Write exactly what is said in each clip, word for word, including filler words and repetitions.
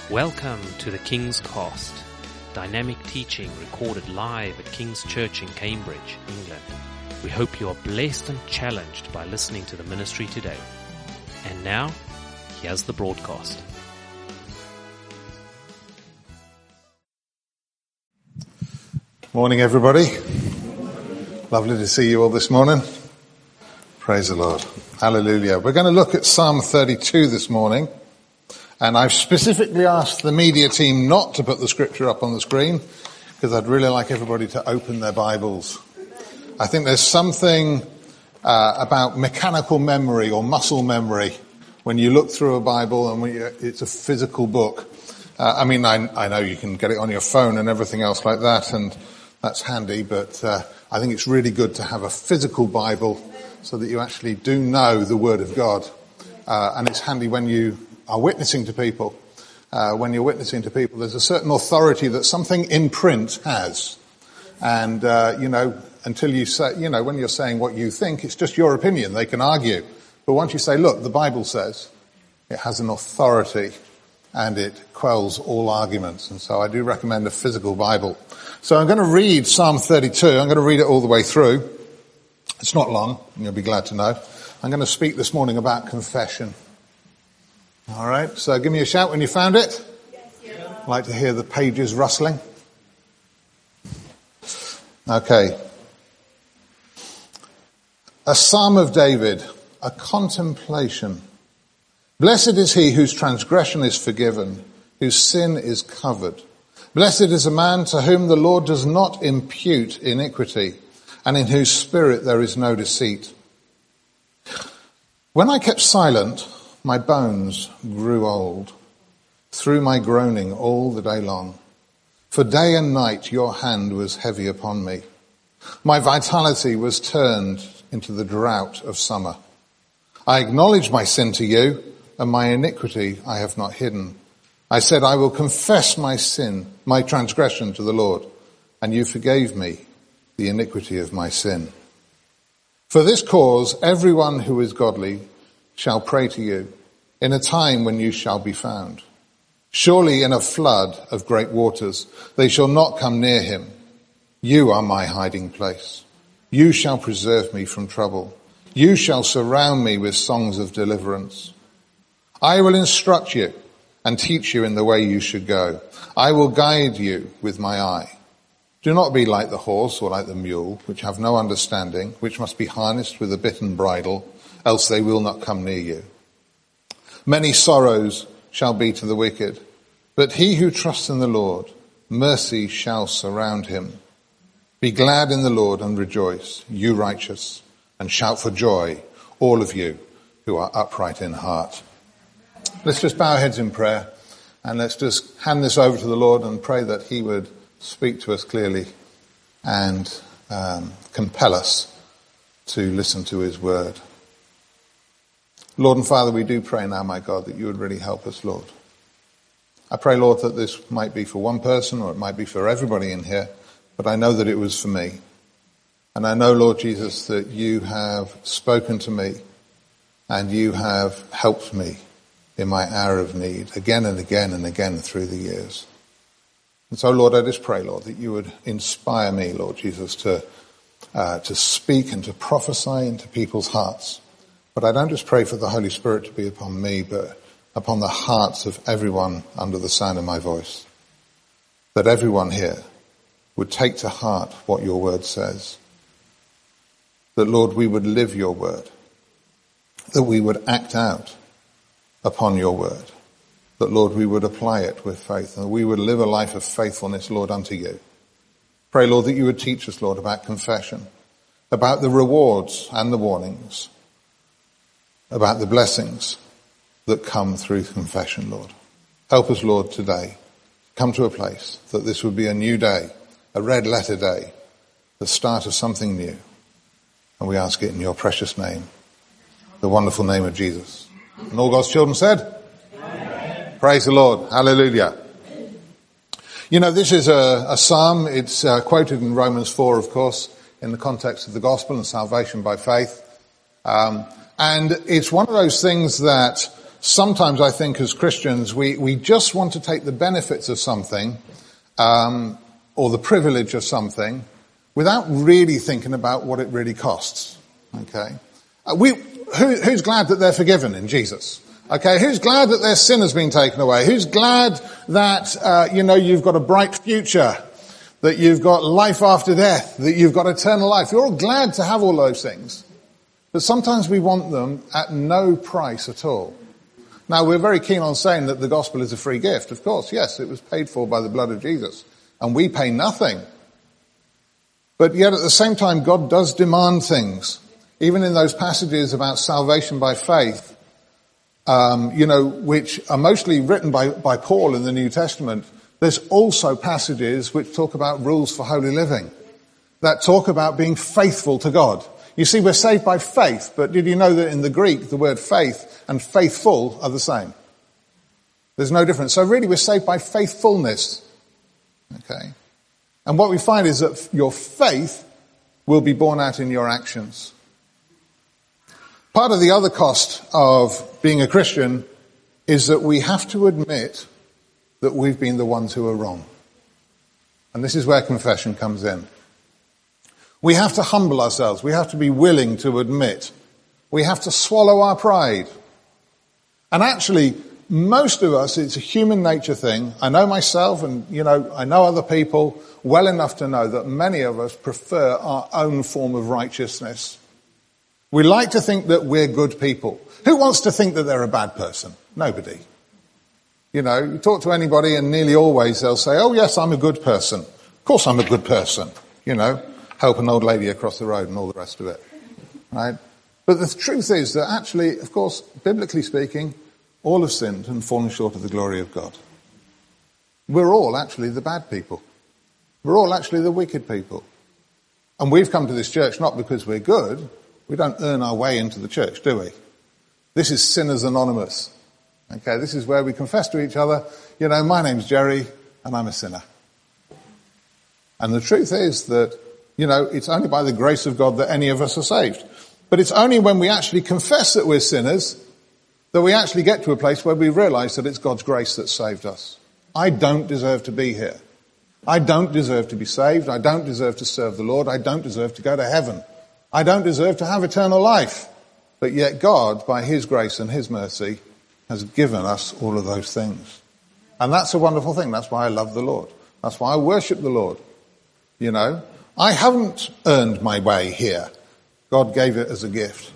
Welcome to the King's Cast, dynamic teaching recorded live at King's Church in Cambridge, England. We hope you are blessed and challenged by listening to the ministry today. And now, here's the broadcast. Morning, everybody. Lovely to see you all this morning. Praise the Lord. Hallelujah. We're going to look at Psalm thirty-two this morning. And I've specifically asked the media team not to put the scripture up on the screen because I'd really like everybody to open their Bibles. I think there's something uh, about mechanical memory or muscle memory when you look through a Bible and when you, it's a physical book. Uh, I mean, I, I know you can get it on your phone and everything else like that, and that's handy, but uh, I think it's really good to have a physical Bible so that you actually do know the Word of God. Uh, and it's handy when you are witnessing to people. Uh, when you're witnessing to people, there's a certain authority that something in print has. And, uh, you know, until you say, you know, when you're saying what you think, it's just your opinion. They can argue. But once you say, look, the Bible says, it has an authority and it quells all arguments. And so I do recommend a physical Bible. So I'm going to read Psalm thirty-two. I'm going to read it all the way through. It's not long, and you'll be glad to know. I'm going to speak this morning about confession. All right, so give me a shout when you found it. Yes, I'd like to hear the pages rustling. Okay. A Psalm of David, a contemplation. Blessed is he whose transgression is forgiven, whose sin is covered. Blessed is a man to whom the Lord does not impute iniquity, and in whose spirit there is no deceit. When I kept silent, my bones grew old through my groaning all the day long. For day and night your hand was heavy upon me. My vitality was turned into the drought of summer. I acknowledged my sin to you, and my iniquity I have not hidden. I said, I will confess my sin, my transgression to the Lord, and you forgave me the iniquity of my sin. For this cause everyone who is godly shall pray to you in a time when you shall be found. Surely in a flood of great waters they shall not come near him. You are my hiding place. You shall preserve me from trouble. You shall surround me with songs of deliverance. I will instruct you and teach you in the way you should go. I will guide you with my eye. Do not be like the horse or like the mule, which have no understanding, which must be harnessed with a bit and bridle, else they will not come near you. Many sorrows shall be to the wicked, but he who trusts in the Lord, mercy shall surround him. Be glad in the Lord and rejoice, you righteous, and shout for joy, all of you who are upright in heart. Let's just bow our heads in prayer, and let's just hand this over to the Lord and pray that he would speak to us clearly and um, compel us to listen to his word. Lord and Father, we do pray now, my God, that you would really help us, Lord. I pray, Lord, that this might be for one person or it might be for everybody in here, but I know that it was for me. And I know, Lord Jesus, that you have spoken to me and you have helped me in my hour of need again and again and again through the years. And so, Lord, I just pray, Lord, that you would inspire me, Lord Jesus, to uh, to speak and to prophesy into people's hearts. But I don't just pray for the Holy Spirit to be upon me, but upon the hearts of everyone under the sound of my voice. That everyone here would take to heart what your word says. That, Lord, we would live your word. That we would act out upon your word. That, Lord, we would apply it with faith. And we would live a life of faithfulness, Lord, unto you. Pray, Lord, that you would teach us, Lord, about confession. About the rewards and the warnings. About the blessings that come through confession, Lord. Help us, Lord, today come to a place that this would be a new day, a red letter day, the start of something new. And we ask it in your precious name, the wonderful name of Jesus. And all God's children said, Amen. Praise the Lord. Hallelujah. You know, this is a, a psalm. It's uh, quoted in Romans four, of course, in the context of the gospel and salvation by faith. Um, And it's one of those things that sometimes I think as Christians, we, we just want to take the benefits of something, um, or the privilege of something, without really thinking about what it really costs. Okay? Uh, we, who, who's glad that they're forgiven in Jesus? Okay, who's glad that their sin has been taken away? Who's glad that, uh, you know, you've got a bright future, that you've got life after death, that you've got eternal life? You're all glad to have all those things. But sometimes we want them at no price at all. Now, we're very keen on saying that the gospel is a free gift. Of course, yes, it was paid for by the blood of Jesus. And we pay nothing. But yet at the same time, God does demand things. Even in those passages about salvation by faith, Um, you know, which are mostly written by, by Paul in the New Testament, there's also passages which talk about rules for holy living, that talk about being faithful to God. You see, we're saved by faith, but did you know that in the Greek, the word faith and faithful are the same? There's no difference. So really, we're saved by faithfulness. Okay? And what we find is that your faith will be borne out in your actions. Part of the other cost of being a Christian is that we have to admit that we've been the ones who are wrong. And this is where confession comes in. We have to humble ourselves. We have to be willing to admit. We have to swallow our pride. And actually, most of us, it's a human nature thing. I know myself and, you know, I know other people well enough to know that many of us prefer our own form of righteousness. We like to think that we're good people. Who wants to think that they're a bad person? Nobody. You know, you talk to anybody and nearly always they'll say, oh yes, I'm a good person. Of course I'm a good person. You know, help an old lady across the road and all the rest of it. Right? But the truth is that actually, of course, biblically speaking, all have sinned and fallen short of the glory of God. We're all actually the bad people. We're all actually the wicked people. And we've come to this church not because we're good. We don't earn our way into the church, do we? This is Sinners Anonymous. Okay, this is where we confess to each other, you know, my name's Jerry and I'm a sinner. And the truth is that, you know, it's only by the grace of God that any of us are saved. But it's only when we actually confess that we're sinners that we actually get to a place where we realize that it's God's grace that saved us. I don't deserve to be here. I don't deserve to be saved. I don't deserve to serve the Lord. I don't deserve to go to heaven. I don't deserve to have eternal life. But yet God, by his grace and his mercy, has given us all of those things. And that's a wonderful thing. That's why I love the Lord. That's why I worship the Lord. You know, I haven't earned my way here. God gave it as a gift.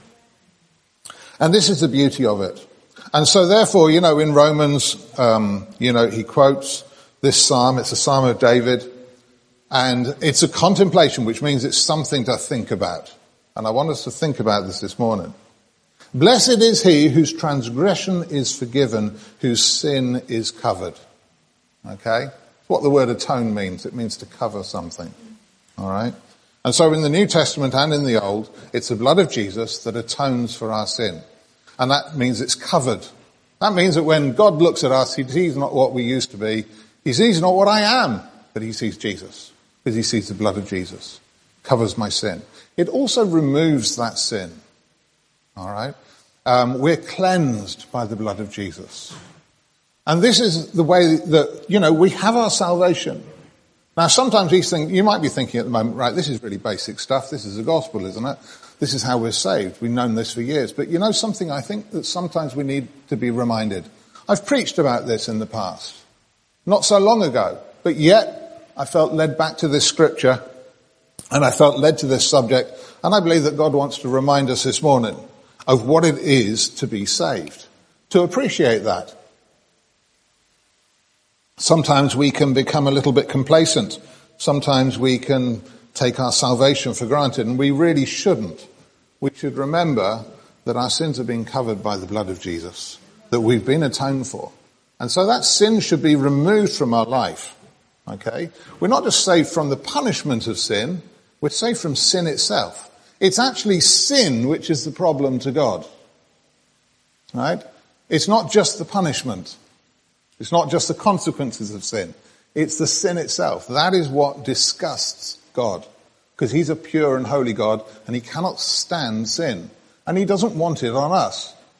And this is the beauty of it. And so therefore, you know, in Romans, um, you know, he quotes this psalm. It's a psalm of David. And it's a contemplation, which means it's something to think about. And I want us to think about this this morning. Blessed is he whose transgression is forgiven, whose sin is covered. Okay? That's what the word atone means. It means to cover something. All right? And so in the New Testament and in the Old, it's the blood of Jesus that atones for our sin. And that means it's covered. That means that when God looks at us, he sees not what we used to be. He sees not what I am, but he sees Jesus. Because he sees the blood of Jesus. Covers my sin. It also removes that sin. All right? Um, we're cleansed by the blood of Jesus. And this is the way that, you know, we have our salvation. Now, sometimes these things, you might be thinking at the moment, right, this is really basic stuff. This is the gospel, isn't it? This is how we're saved. We've known this for years. But you know something, I think that sometimes we need to be reminded. I've preached about this in the past. Not so long ago. But yet, I felt led back to this scripture. And I felt led to this subject. And I believe that God wants to remind us this morning of what it is to be saved. To appreciate that. Sometimes we can become a little bit complacent. Sometimes we can take our salvation for granted, and we really shouldn't. We should remember that our sins have been covered by the blood of Jesus, that we've been atoned for. And so that sin should be removed from our life. Okay? We're not just saved from the punishment of sin, we're saved from sin itself. It's actually sin which is the problem to God. Right? It's not just the punishment. It's not just the consequences of sin. It's the sin itself. That is what disgusts God. Because he's a pure and holy God and he cannot stand sin. And he doesn't want it on us.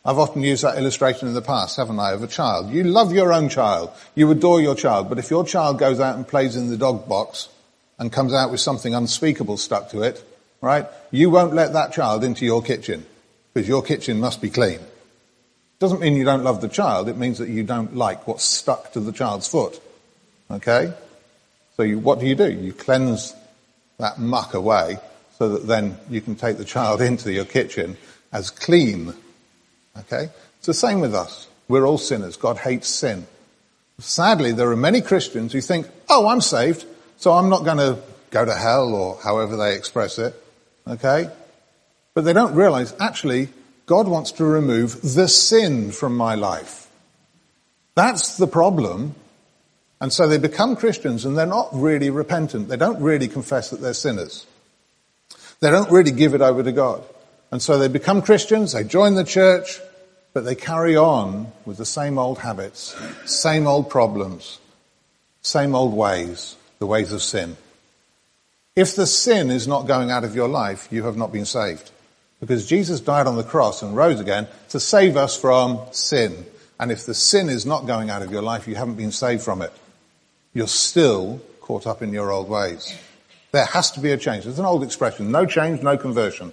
I've often used that illustration in the past, haven't I, of a child. You love your own child. You adore your child. But if your child goes out and plays in the dog box and comes out with something unspeakable stuck to it, right, you won't let that child into your kitchen because your kitchen must be clean. Doesn't mean you don't love the child. It means that you don't like what's stuck to the child's foot. Okay? So you, what do you do? You cleanse that muck away so that then you can take the child into your kitchen as clean. Okay? It's the same with us. We're all sinners. God hates sin. Sadly, there are many Christians who think, oh, I'm saved, so I'm not going to go to hell, or however they express it. Okay? But they don't realize, actually, God wants to remove the sin from my life. That's the problem. And so they become Christians and they're not really repentant. They don't really confess that they're sinners. They don't really give it over to God. And so they become Christians, they join the church, but they carry on with the same old habits, same old problems, same old ways, the ways of sin. If the sin is not going out of your life, you have not been saved. Because Jesus died on the cross and rose again to save us from sin. And if the sin is not going out of your life, you haven't been saved from it. You're still caught up in your old ways. There has to be a change. There's an old expression, no change, no conversion.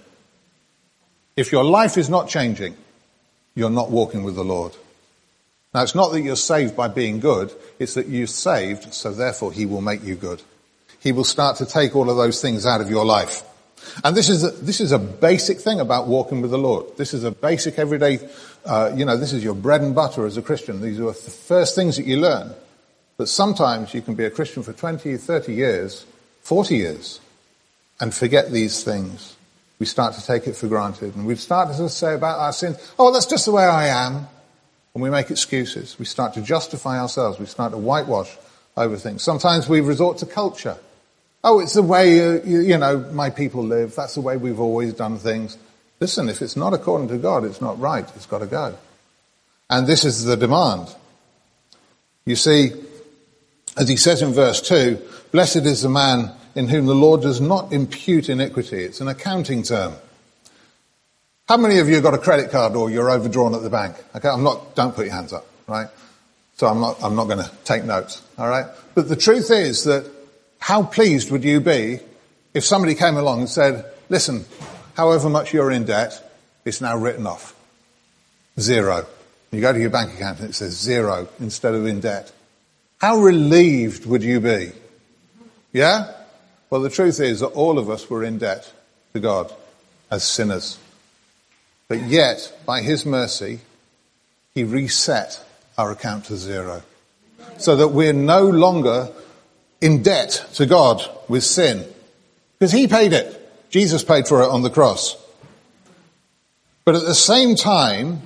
If your life is not changing, you're not walking with the Lord. Now, it's not that you're saved by being good, it's that you're saved, so therefore he will make you good. He will start to take all of those things out of your life. And this is a, this is a basic thing about walking with the Lord. This is a basic everyday, uh, you know, this is your bread and butter as a Christian. These are the first things that you learn. But sometimes you can be a Christian for twenty, thirty years, forty years, and forget these things. We start to take it for granted. And we start to say about our sin, oh, that's just the way I am. And we make excuses. We start to justify ourselves. We start to whitewash over things. Sometimes we resort to culture. Oh, it's the way, uh, you, you know, my people live. That's the way we've always done things. Listen, if it's not according to God, it's not right. It's got to go. And this is the demand. You see, as he says in verse two, blessed is the man in whom the Lord does not impute iniquity. It's an accounting term. How many of you have got a credit card or you're overdrawn at the bank? Okay, I'm not, don't put your hands up, right? So I'm not, I'm not going to take notes, all right? But the truth is that how pleased would you be if somebody came along and said, listen, however much you're in debt, it's now written off. Zero. You go to your bank account and it says zero instead of in debt. How relieved would you be? Yeah? Well, the truth is that all of us were in debt to God as sinners. But yet, by his mercy, he reset our account to zero. So that we're no longer in debt to God with sin. Because he paid it. Jesus paid for it on the cross. But at the same time,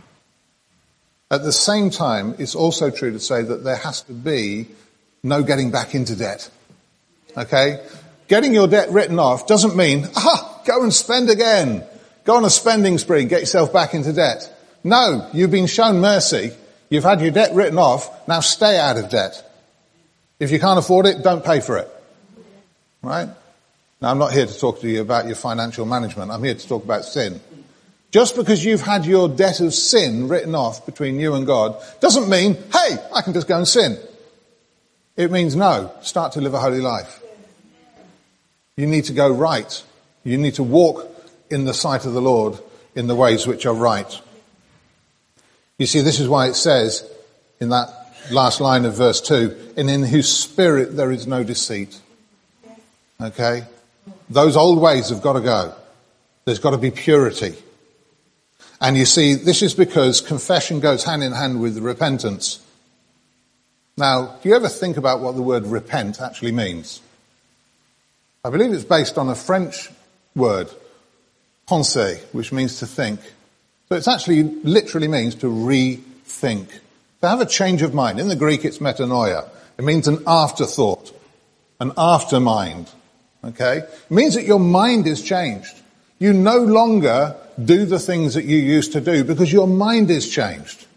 at the same time, it's also true to say that there has to be no getting back into debt. Okay? Getting your debt written off doesn't mean, ah, go and spend again. Go on a spending spree, get yourself back into debt. No, you've been shown mercy. You've had your debt written off. Now stay out of debt. If you can't afford it, don't pay for it. Right? Now, I'm not here to talk to you about your financial management. I'm here to talk about sin. Just because you've had your debt of sin written off between you and God doesn't mean, hey, I can just go and sin. It means no, start to live a holy life. You need to go right. You need to walk in the sight of the Lord in the ways which are right. You see, this is why it says in that last line of verse two, and in whose spirit there is no deceit. Okay? Those old ways have got to go. There's got to be purity. And you see, this is because confession goes hand in hand with repentance. Now, do you ever think about what the word repent actually means? I believe it's based on a French word, penser, which means to think. So it actually literally means to rethink. To have a change of mind. In the Greek, it's metanoia. It means an afterthought, an aftermind. Okay? It means that your mind is changed. You no longer do the things that you used to do because your mind is changed.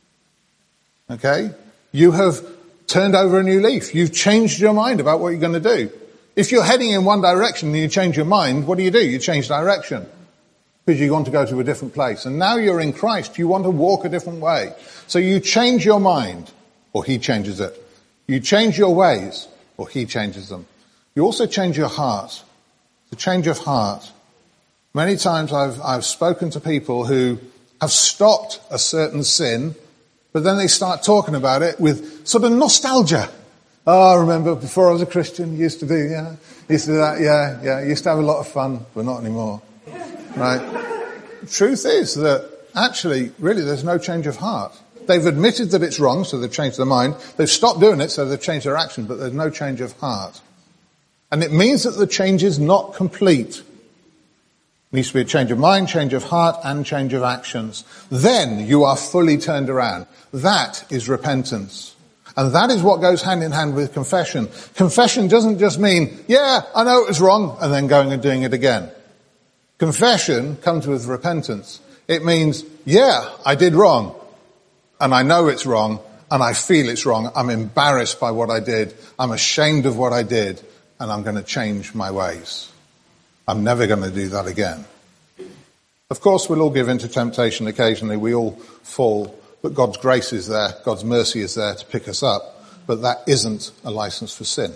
Okay? You have turned over a new leaf. You've changed your mind about what you're going to do. If you're heading in one direction and you change your mind, what do you do? You change direction. because you want to go to a different place. And now you're in Christ, you want to walk a different way. So you change your mind, or he changes it. You change your ways, or he changes them. You also change your heart. The change of heart. Many times I've, I've spoken to people who have stopped a certain sin, but then they start talking about it with sort of nostalgia. Oh, I remember before I was a Christian, used to do, yeah, used to do that, yeah, yeah, used to have a lot of fun, but not anymore. Right? The truth is that actually, really, there's no change of heart. They've admitted that it's wrong, so they've changed their mind. They've stopped doing it, so they've changed their action, but there's no change of heart. And it means that the change is not complete. It needs to be a change of mind, change of heart, and change of actions. Then you are fully turned around. That is repentance. And that is what goes hand in hand with confession. Confession doesn't just mean, yeah, I know it was wrong, and then going and doing it again. Confession comes with repentance. It means, yeah, I did wrong, and I know it's wrong, and I feel it's wrong. I'm embarrassed by what I did. I'm ashamed of what I did, and I'm going to change my ways. I'm never going to do that again. Of course, we'll all give in to temptation occasionally. We all fall, but God's grace is there. God's mercy is there to pick us up, but that isn't a license for sin.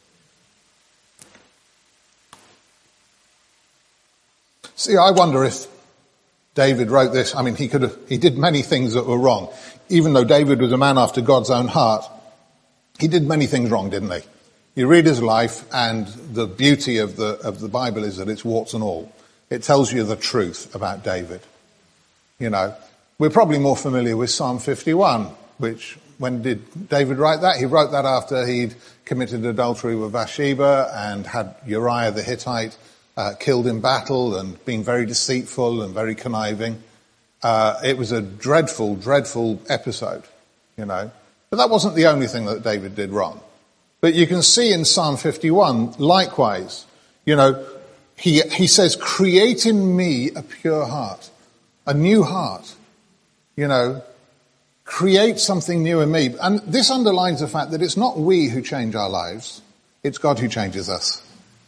See, I wonder if David wrote this. I mean, he could have, he did many things that were wrong. Even though David was a man after God's own heart, he did many things wrong, didn't he? You read his life, and the beauty of the, of the Bible is that it's warts and all. It tells you the truth about David. You know, we're probably more familiar with Psalm fifty-one, which, when did David write that? He wrote that after he'd committed adultery with Bathsheba and had Uriah the Hittite Uh, killed in battle and being very deceitful and very conniving. Uh, it was a dreadful, dreadful episode, you know. But that wasn't the only thing that David did wrong. But you can see in Psalm fifty-one, likewise, you know, he, he says, create in me a pure heart, a new heart, you know, create something new in me. And this underlines the fact that it's not we who change our lives, it's God who changes us.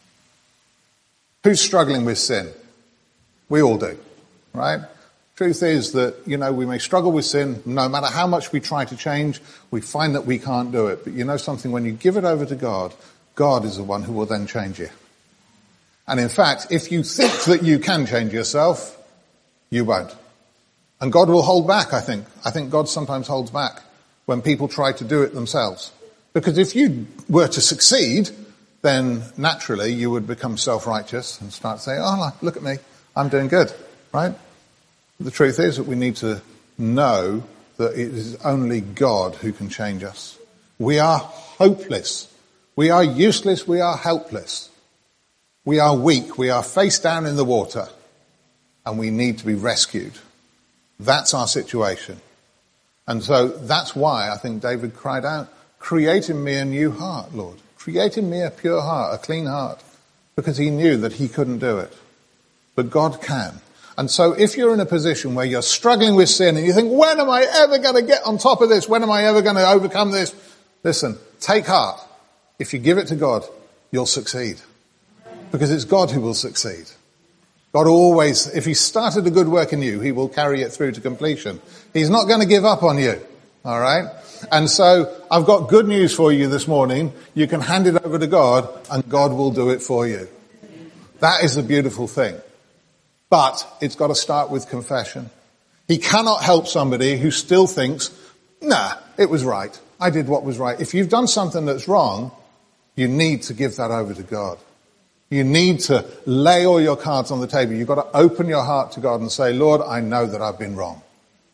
Who's struggling with sin? We all do, right? Truth is that, you know, we may struggle with sin. No matter how much we try to change, we find that we can't do it. But you know something, when you give it over to God, God is the one who will then change you. And in fact, if you think that you can change yourself, you won't. And God will hold back, I think. I think God sometimes holds back when people try to do it themselves. Because if you were to succeed, then naturally you would become self-righteous and start saying, oh, look at me, I'm doing good, right? The truth is that we need to know that it is only God who can change us. We are hopeless. We are useless. We are helpless. We are weak. We are face down in the water, and we need to be rescued. That's our situation. And so that's why I think David cried out, create in me a new heart, Lord. Create in me a pure heart, a clean heart, because he knew that he couldn't do it. But God can. And so if you're in a position where you're struggling with sin and you think, when am I ever going to get on top of this? When am I ever going to overcome this? Listen, take heart. If you give it to God, you'll succeed. Because it's God who will succeed. God always, if he started a good work in you, he will carry it through to completion. He's not going to give up on you. All right? And so I've got good news for you this morning. You can hand it over to God and God will do it for you. That is the beautiful thing. But it's got to start with confession. He cannot help somebody who still thinks, nah, it was right. I did what was right. If you've done something that's wrong, you need to give that over to God. You need to lay all your cards on the table. You've got to open your heart to God and say, Lord, I know that I've been wrong.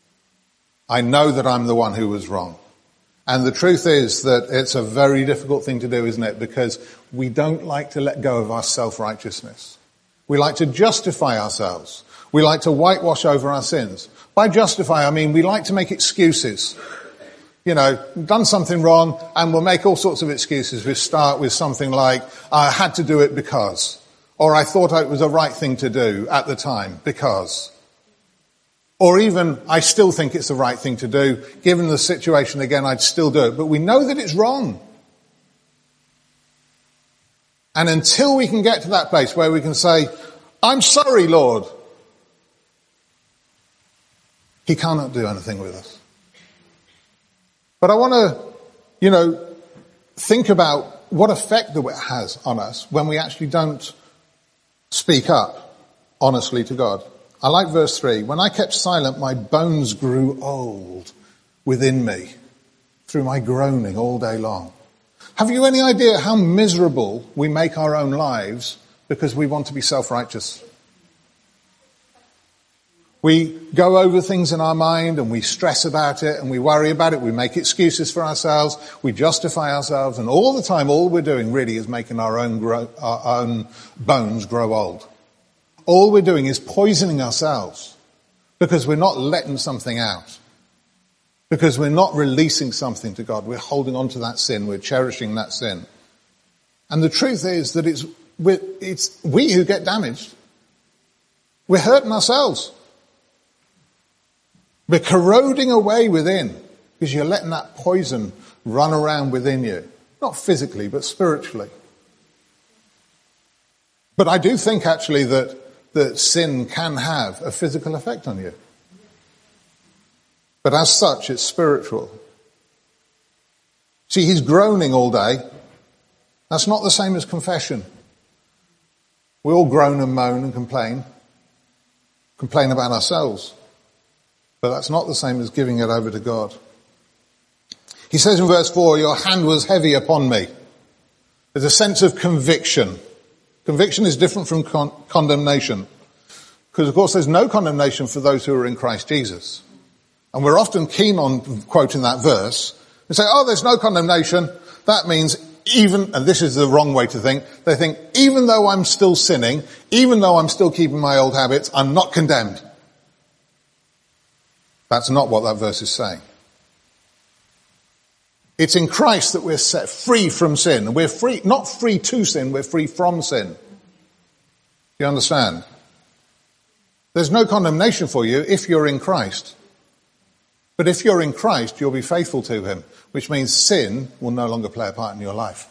I know that I'm the one who was wrong. And the truth is that it's a very difficult thing to do, isn't it? Because we don't like to let go of our self-righteousness. We like to justify ourselves. We like to whitewash over our sins. By justify, I mean we like to make excuses. You know, done something wrong and we'll make all sorts of excuses. We start with something like, I had to do it because. Or I thought it was the right thing to do at the time because. Or even, I still think it's the right thing to do. Given the situation again, I'd still do it. But we know that it's wrong. And until we can get to that place where we can say, I'm sorry, Lord. He cannot do anything with us. But I want to, you know, think about what effect that it has on us when we actually don't speak up honestly to God. I like verse three. When I kept silent, my bones grew old within me through my groaning all day long. Have you any idea how miserable we make our own lives because we want to be self-righteous? We go over things in our mind and we stress about it and we worry about it. We make excuses for ourselves. We justify ourselves. And all the time, all we're doing really is making our own, grow, our own bones grow old. All we're doing is poisoning ourselves because we're not letting something out. Because we're not releasing something to God. We're holding on to that sin. We're cherishing that sin. And the truth is that it's, we're, it's we who get damaged. We're hurting ourselves. We're corroding away within because you're letting that poison run around within you. Not physically, but spiritually. But I do think actually that, that sin can have a physical effect on you. But as such, it's spiritual. See, he's groaning all day. That's not the same as confession. We all groan and moan and complain. Complain about ourselves. But that's not the same as giving it over to God. He says in verse four, your hand was heavy upon me. There's a sense of conviction. Conviction is different from con- condemnation. Because, of course, there's no condemnation for those who are in Christ Jesus. And we're often keen on quoting that verse and say, oh, there's no condemnation. That means even, and this is the wrong way to think, they think, even though I'm still sinning, even though I'm still keeping my old habits, I'm not condemned. That's not what that verse is saying. It's in Christ that we're set free from sin. And we're free, not free to sin, we're free from sin. Do you understand? There's no condemnation for you if you're in Christ. But if you're in Christ, you'll be faithful to him, which means sin will no longer play a part in your life.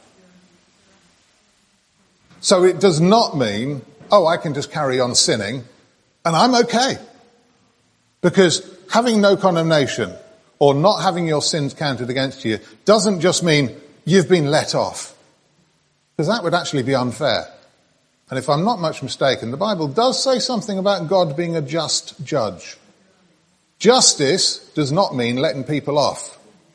So it does not mean, oh, I can just carry on sinning and I'm okay. Because having no condemnation or not having your sins counted against you doesn't just mean you've been let off. Because that would actually be unfair. And if I'm not much mistaken, the Bible does say something about God being a just judge. Justice does not mean letting people off.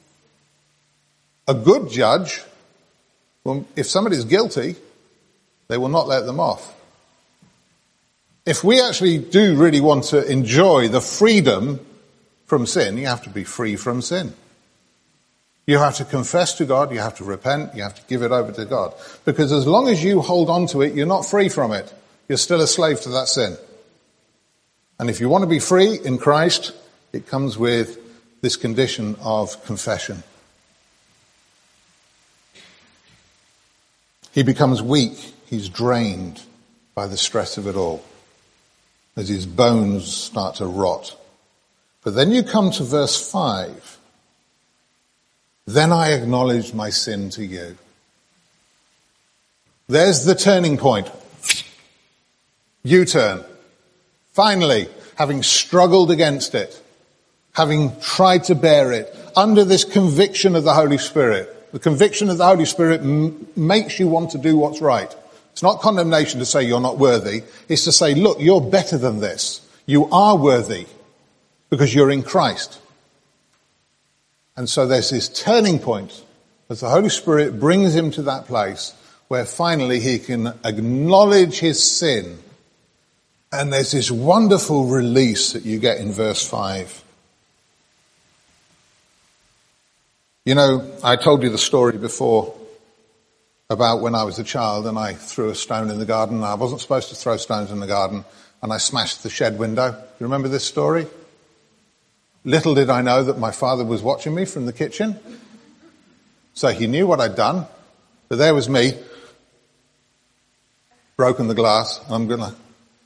A good judge, well, if somebody's guilty, they will not let them off. If we actually do really want to enjoy the freedom from sin, you have to be free from sin. You have to confess to God, you have to repent, you have to give it over to God. Because as long as you hold on to it, you're not free from it. You're still a slave to that sin. And if you want to be free in Christ, it comes with this condition of confession. He becomes weak. He's drained by the stress of it all as his bones start to rot. But then you come to verse five. Then I acknowledged my sin to you. There's the turning point. U-turn. Finally, having struggled against it, having tried to bear it, under this conviction of the Holy Spirit. The conviction of the Holy Spirit m- makes you want to do what's right. It's not condemnation to say you're not worthy. It's to say, look, you're better than this. You are worthy because you're in Christ. And so there's this turning point as the Holy Spirit brings him to that place where finally he can acknowledge his sin. And there's this wonderful release that you get in verse five. You know, I told you the story before about when I was a child and I threw a stone in the garden. I wasn't supposed to throw stones in the garden and I smashed the shed window. Do you remember this story? Little did I know that my father was watching me from the kitchen. So he knew what I'd done. But there was me, broken the glass. I'm gonna...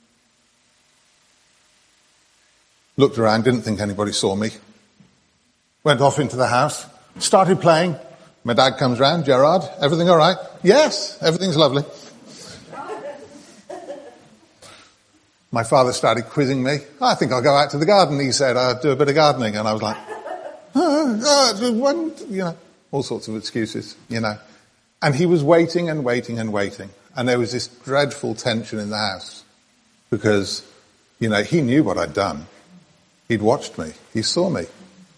Looked around, didn't think anybody saw me. Went off into the house. Started playing. My dad comes round. Gerard, everything all right? Yes, everything's lovely. my father started quizzing me. I think I'll go out to the garden, he said. I'll do a bit of gardening. And I was like, oh, oh, one, you know, all sorts of excuses, you know. And he was waiting and waiting and waiting. And there was this dreadful tension in the house because, you know, he knew what I'd done. He'd watched me. He saw me.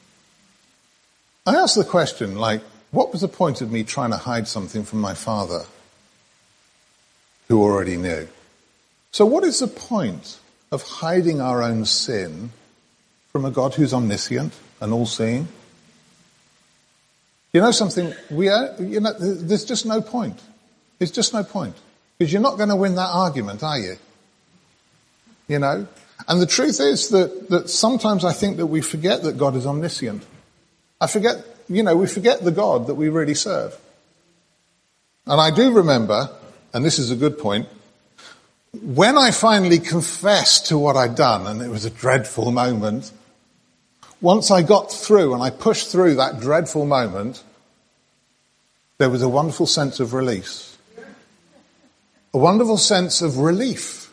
I asked the question, like, what was the point of me trying to hide something from my father who already knew? So what is the point of hiding our own sin from a God who's omniscient and all-seeing? You know something? We are, you know, there's just no point. There's just no point. Because you're not going to win that argument, are you? You know? And the truth is that, that sometimes I think that we forget that God is omniscient. I forget, you know, we forget the God that we really serve. And I do remember, and this is a good point, when I finally confessed to what I'd done, and it was a dreadful moment, once I got through and I pushed through that dreadful moment, there was a wonderful sense of release. A wonderful sense of relief.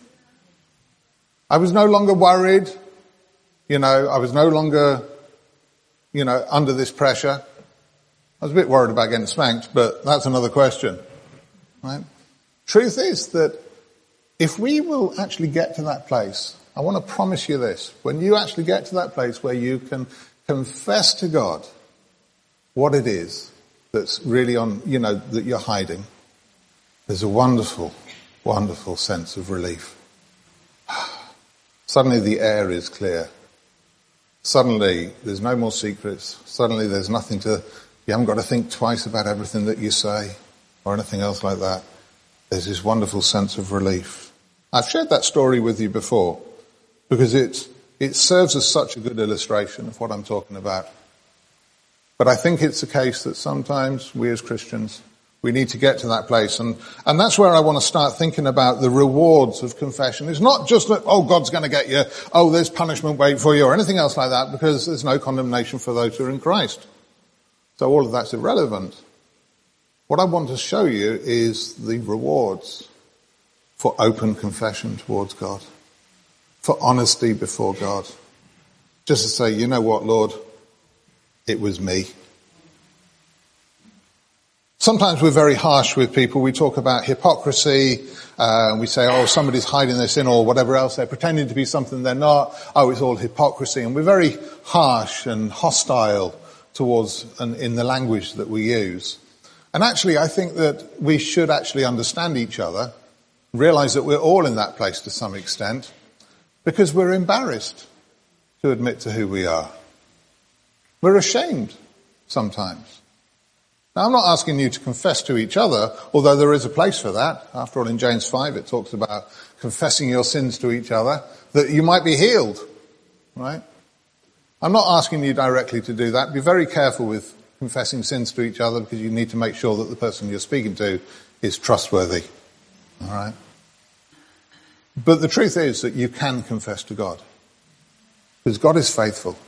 I was no longer worried, you know, I was no longer, you know, under this pressure. I was a bit worried about getting spanked, but that's another question, right? Truth is that if we will actually get to that place, I want to promise you this, when you actually get to that place where you can confess to God what it is that's really on, you know, that you're hiding, there's a wonderful, wonderful sense of relief. Suddenly the air is clear. Suddenly there's no more secrets. Suddenly there's nothing to, you haven't got to think twice about everything that you say or anything else like that. There's this wonderful sense of relief. I've shared that story with you before because it, it serves as such a good illustration of what I'm talking about. But I think it's the case that sometimes we as Christians, we need to get to that place. And, and that's where I want to start thinking about the rewards of confession. It's not just that, oh, God's going to get you, oh, there's punishment waiting for you or anything else like that, because there's no condemnation for those who are in Christ. So all of that's irrelevant. What I want to show you is the rewards for open confession towards God, for honesty before God. Just to say, you know what, Lord, it was me. Sometimes we're very harsh with people. We talk about hypocrisy. Uh, we say, oh, somebody's hiding their sin or whatever else. They're pretending to be something they're not. Oh, it's all hypocrisy. And we're very harsh and hostile towards, and in the language that we use. And actually, I think that we should actually understand each other, realize that we're all in that place to some extent, because we're embarrassed to admit to who we are. We're ashamed sometimes. Now, I'm not asking you to confess to each other, although there is a place for that. After all, in James five, it talks about confessing your sins to each other, that you might be healed, right? I'm not asking you directly to do that. Be very careful with confessing sins to each other, because you need to make sure that the person you're speaking to is trustworthy, all right? But the truth is that you can confess to God, because God is faithful.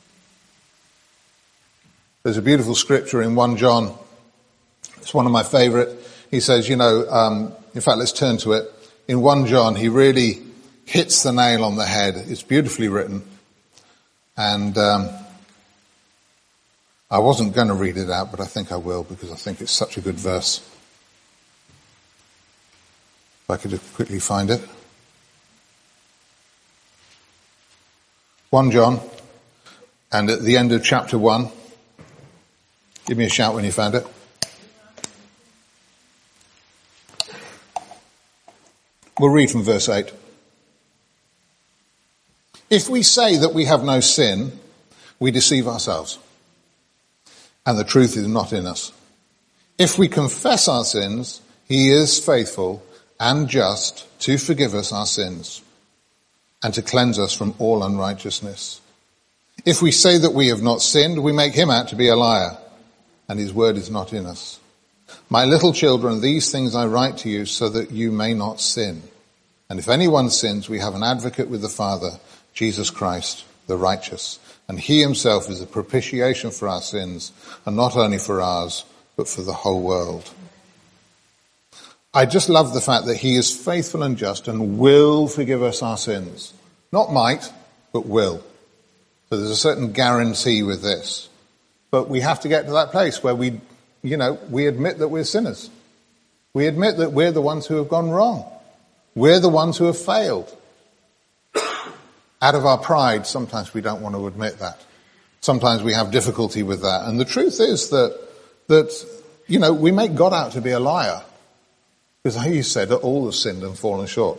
There's a beautiful scripture in First John. It's one of my favorite. He says, you know, um, in fact, let's turn to it. In First John, he really hits the nail on the head. It's beautifully written. And um, I wasn't going to read it out, but I think I will, because I think it's such a good verse. If I could just quickly find it. First John, and at the end of chapter one, give me a shout when you found it. We'll read from verse eight. If we say that we have no sin, we deceive ourselves, and the truth is not in us. If we confess our sins, he is faithful and just to forgive us our sins and to cleanse us from all unrighteousness. If we say that we have not sinned, we make him out to be a liar, and his word is not in us. My little children, these things I write to you so that you may not sin. And if anyone sins, we have an advocate with the Father, Jesus Christ, the righteous. And he himself is a propitiation for our sins, and not only for ours, but for the whole world. I just love the fact that he is faithful and just and will forgive us our sins. Not might, but will. So there's a certain guarantee with this. But we have to get to that place where we, you know, we admit that we're sinners. We admit that we're the ones who have gone wrong. We're the ones who have failed. Out of our pride, sometimes we don't want to admit that. Sometimes we have difficulty with that. And the truth is that, that, you know, we make God out to be a liar. Because he said that all have sinned and fallen short.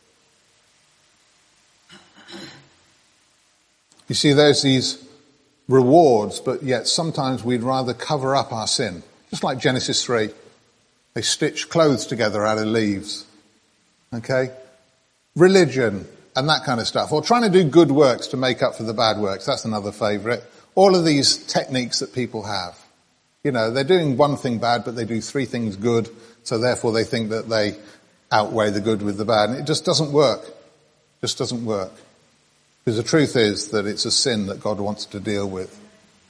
You see, there's these rewards, but yet sometimes we'd rather cover up our sin. Just like Genesis three. They stitch clothes together out of leaves. Okay? Religion and that kind of stuff. Or trying to do good works to make up for the bad works. That's another favourite. All of these techniques that people have. You know, they're doing one thing bad, but they do three things good. So therefore they think that they outweigh the good with the bad. And it just doesn't work. Just doesn't work. Because the truth is that it's a sin that God wants to deal with.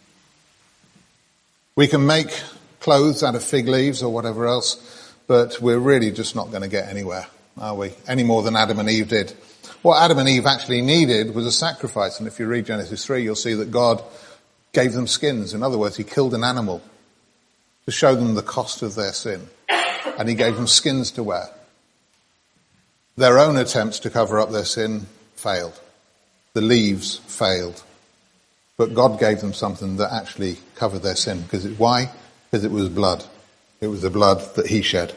We can make clothes out of fig leaves or whatever else, but we're really just not going to get anywhere, are we? Any more than Adam and Eve did. What Adam and Eve actually needed was a sacrifice. And if you read Genesis three, you'll see that God gave them skins. In other words, he killed an animal to show them the cost of their sin. And he gave them skins to wear. Their own attempts to cover up their sin failed. The leaves failed. But God gave them something that actually covered their sin. Because it, why? Because it was blood. It was the blood that he shed.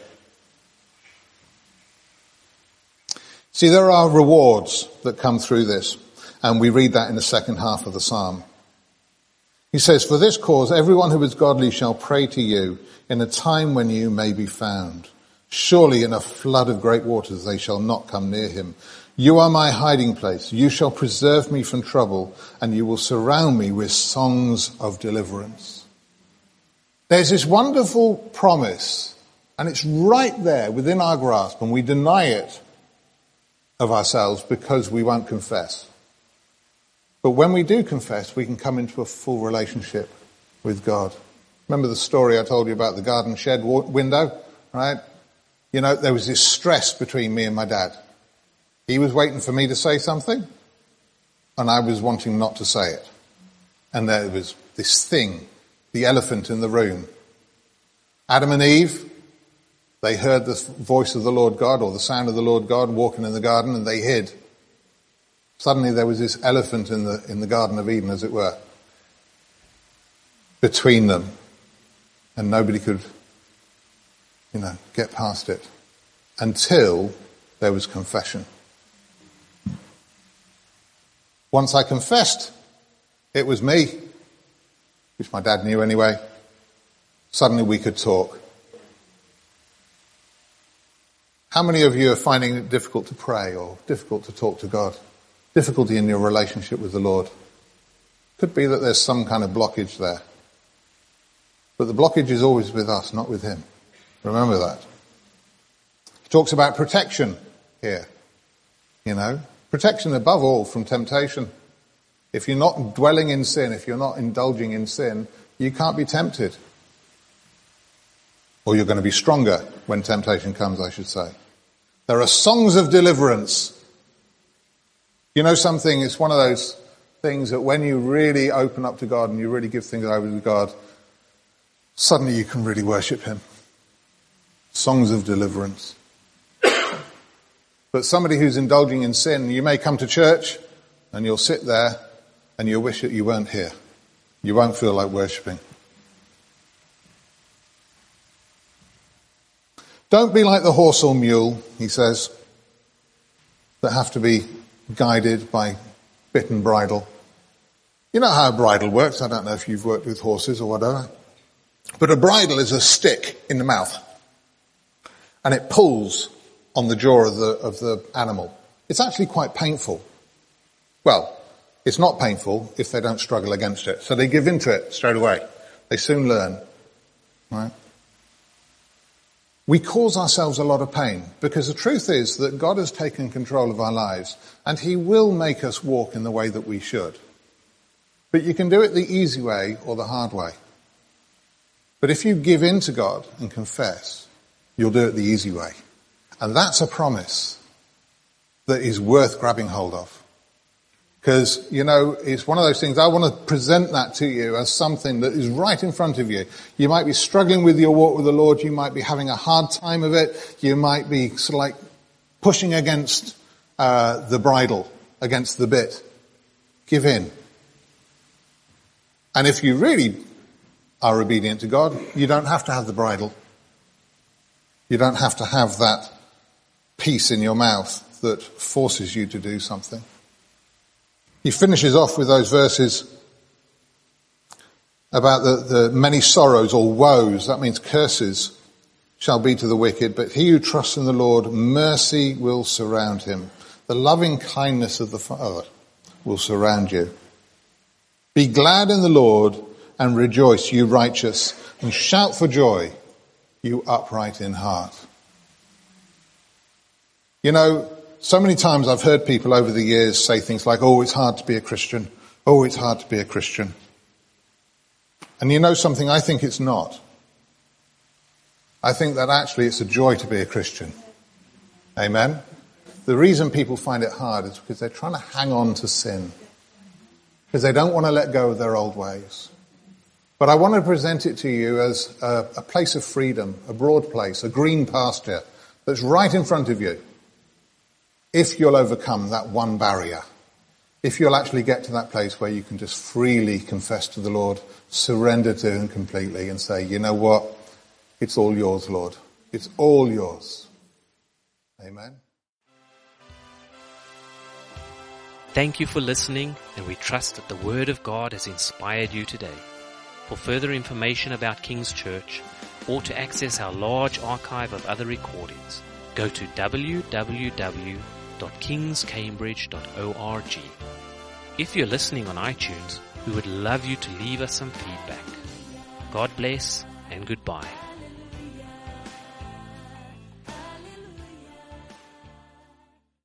See, there are rewards that come through this. And we read that in the second half of the psalm. He says, "For this cause everyone who is godly shall pray to you in a time when you may be found. Surely in a flood of great waters they shall not come near him. You are my hiding place. You shall preserve me from trouble, and you will surround me with songs of deliverance." There's this wonderful promise, and it's right there within our grasp, and we deny it of ourselves because we won't confess. But when we do confess, we can come into a full relationship with God. Remember the story I told you about the garden shed window, right? You know, there was this stress between me and my dad. He was waiting for me to say something, and I was wanting not to say it. And there was this thing, the elephant in the room. Adam and Eve, they heard the voice of the Lord God, or the sound of the Lord God walking in the garden, and they hid. Suddenly there was this elephant in the, in the Garden of Eden, as it were, between them. And nobody could, you know, get past it. Until there was confession. Once I confessed it was me, which my dad knew anyway, suddenly we could talk. How many of you are finding it difficult to pray or difficult to talk to God? Difficulty in your relationship with the Lord? Could be that there's some kind of blockage there. But the blockage is always with us, not with him. Remember that. He talks about protection here. You know, protection above all from temptation. If you're not dwelling in sin, if you're not indulging in sin, you can't be tempted. Or you're going to be stronger when temptation comes, I should say. There are songs of deliverance. You know something, it's one of those things that when you really open up to God and you really give things over to God, suddenly you can really worship him. Songs of deliverance. But somebody who's indulging in sin, you may come to church and you'll sit there and you'll wish that you weren't here. You won't feel like worshipping. Don't be like the horse or mule, he says, that have to be guided by bit and bridle. You know how a bridle works. I don't know if you've worked with horses or whatever. But a bridle is a stick in the mouth. And it pulls on the jaw of the, of the animal. It's actually quite painful. Well, it's not painful if they don't struggle against it. So they give in to it straight away. They soon learn. Right? We cause ourselves a lot of pain because the truth is that God has taken control of our lives and he will make us walk in the way that we should. But you can do it the easy way or the hard way. But if you give in to God and confess, You'll do it the easy way. And that's a promise that is worth grabbing hold of. Because, you know, it's one of those things, I want to present that to you as something that is right in front of you. You might be struggling with your walk with the Lord. You might be having a hard time of it. You might be sort of like pushing against uh, the bridle, against the bit. Give in. And if you really are obedient to God, you don't have to have the bridle. You don't have to have that piece in your mouth that forces you to do something. He finishes off with those verses about the, the many sorrows or woes, that means curses, shall be to the wicked, but he who trusts in the Lord, mercy will surround him. The loving kindness of the Father will surround you. Be glad in the Lord and rejoice, you righteous, and shout for joy, you upright in heart. You know, so many times I've heard people over the years say things like, oh, it's hard to be a Christian. Oh, it's hard to be a Christian. And you know something? I think it's not. I think that actually it's a joy to be a Christian. Amen? The reason people find it hard is because they're trying to hang on to sin. Because they don't want to let go of their old ways. But I want to present it to you as a, a place of freedom, a broad place, a green pasture that's right in front of you. If you'll overcome that one barrier, if you'll actually get to that place where you can just freely confess to the Lord, surrender to him completely and say, you know what? It's all yours, Lord. It's all yours. Amen. Thank you for listening, and we trust that the Word of God has inspired you today. For further information about King's Church, or to access our large archive of other recordings, go to w w w dot kings cambridge dot org. If you're listening on iTunes, we would love you to leave us some feedback. God bless and goodbye.